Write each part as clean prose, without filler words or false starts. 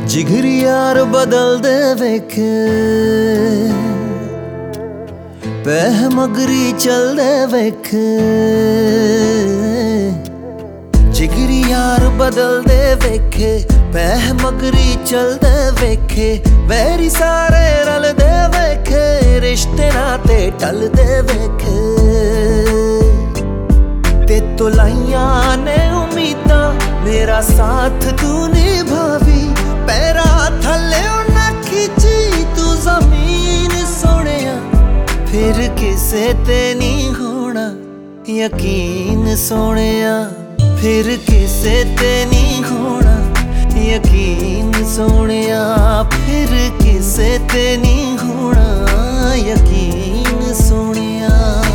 जिगरी यार बदल दे वेखे, पैह मगरी चल दे वेखे। जिगरी यार बदल दे वेखे, पैह मगरी चल दे वेखे। वैरी सारे रल दे वेखे, रिश्ते नाते टल दे वेखे। ते तो लाइया ने उम्मीदा, मेरा साथ तू निभावी। पैरा थले ना खिंची तू जमीन सोनिया, फिर किसे ते नहीं होना यकीन सोनिया। फिर किसे ते नहीं होना यकीन सोनिया। फिर किसे ते नहीं होना यकीन सोनिया।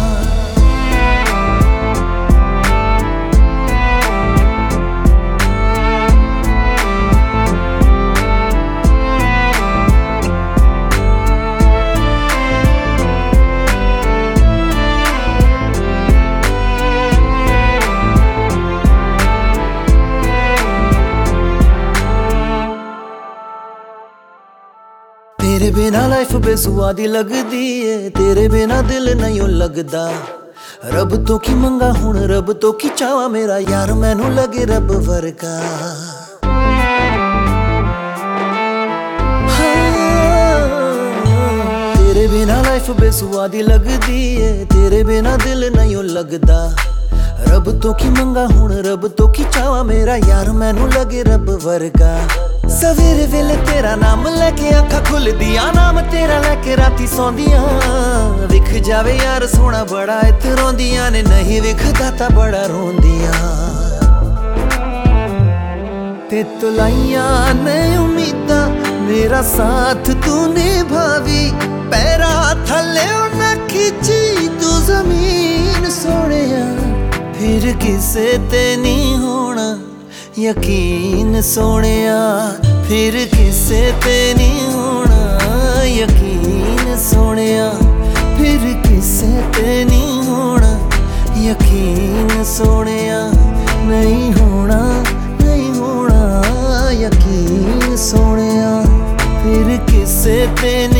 तेरे बिना लाइफ बेसुआदी लगदी है, तेरे बिना दिल नहीं लगदा। रब तो की मंगा हुण रब तो की चावा, मेरा यार मैनू लगे रब वर्गा। तेरे बिना लाइफ बेसुआदी लगदी है, तेरे बिना दिल नहीं लगदा। रब तो की मंगा हुण रब तो की चावा, मेरा यार मैनू लगे रब वर्गा। सवेरे वेले तेरा नाम लेके अखा खुलदियां, नाम तेरा लेके राती सौंदियां। विख जावे यार सोना बड़ा इत्थे रोंदियां ने, नहीं विखदा तां बड़ा रोंदियां। ते तो लाइया ने उम्मीदा, मेरा साथ तू निभावी। पैरा थले ना खिंची तू जमीन सोनिया, फिर किसे ते नहीं होना यकीन सोनिया। फिर किसे ते नहीं होना यकीन सोनिया। फिर किसे ते नहीं होना यकीन सोनिया। नहीं होना यकीन सोनिया। फिर किसे ते